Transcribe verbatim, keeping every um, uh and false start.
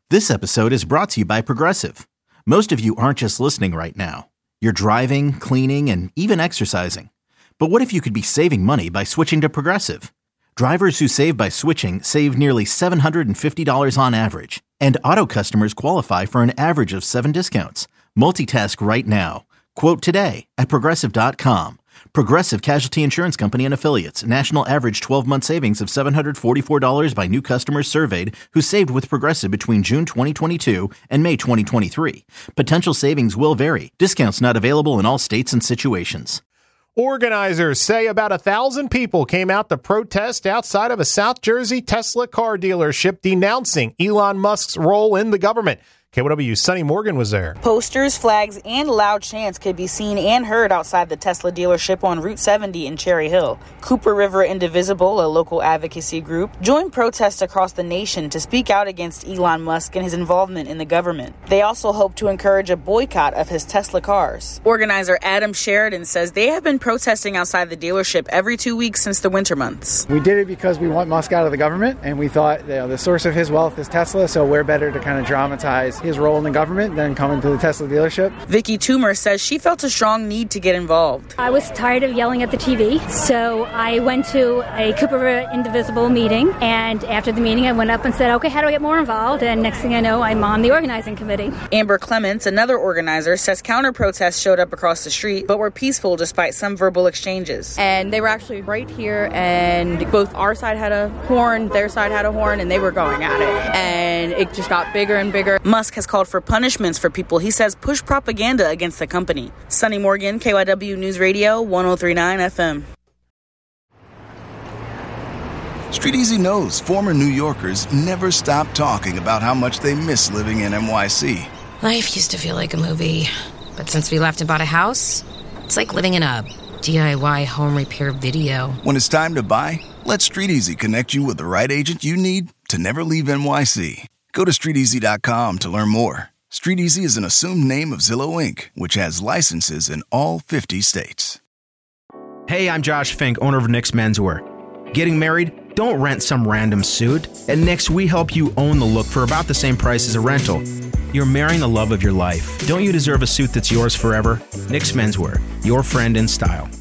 This episode is brought to you by Progressive. Most of you aren't just listening right now. You're driving, cleaning, and even exercising. But what if you could be saving money by switching to Progressive? Drivers who save by switching save nearly seven hundred fifty dollars on average. And auto customers qualify for an average of seven discounts. Multitask right now. Quote today at Progressive dot com. Progressive Casualty Insurance Company and Affiliates. National average twelve-month savings of seven hundred forty-four dollars by new customers surveyed who saved with Progressive between June twenty twenty-two and May twenty twenty-three. Potential savings will vary. Discounts not available in all states and situations. Organizers say about a thousand people came out to protest outside of a South Jersey Tesla car dealership denouncing Elon Musk's role in the government. K W W's Sonny Morgan was there. Posters, flags, and loud chants could be seen and heard outside the Tesla dealership on Route seventy in Cherry Hill. Cooper River Indivisible, a local advocacy group, joined protests across the nation to speak out against Elon Musk and his involvement in the government. They also hope to encourage a boycott of his Tesla cars. Organizer Adam Sheridan says they have been protesting outside the dealership every two weeks since the winter months. We did it because we want Musk out of the government, and we thought, you know, the source of his wealth is Tesla, so we're better to kind of dramatize his role in the government than coming to the Tesla dealership. Vicky Toomer says she felt a strong need to get involved. I was tired of yelling at the T V, so I went to a Cooper River Indivisible meeting, and after the meeting I went up and said, okay, how do I get more involved? And next thing I know, I'm on the organizing committee. Amber Clements, another organizer, says counter-protests showed up across the street, but were peaceful despite some verbal exchanges. And they were actually right here, and both our side had a horn, their side had a horn, and they were going at it. And it just got bigger and bigger. Musk has called for punishments for people he says push propaganda against the company. Sonny Morgan, K Y W News Radio, one oh three point nine F M. StreetEasy knows former New Yorkers never stop talking about how much they miss living in N Y C. Life used to feel like a movie, but since we left and bought a house, it's like living in a D I Y home repair video. When it's time to buy, let StreetEasy connect you with the right agent you need to never leave N Y C. Go to street easy dot com to learn more. StreetEasy is an assumed name of Zillow Incorporated, which has licenses in all fifty states. Hey, I'm Josh Fink, owner of Nick's Menswear. Getting married? Don't rent some random suit. At Nick's, we help you own the look for about the same price as a rental. You're marrying the love of your life. Don't you deserve a suit that's yours forever? Nick's Menswear, your friend in style.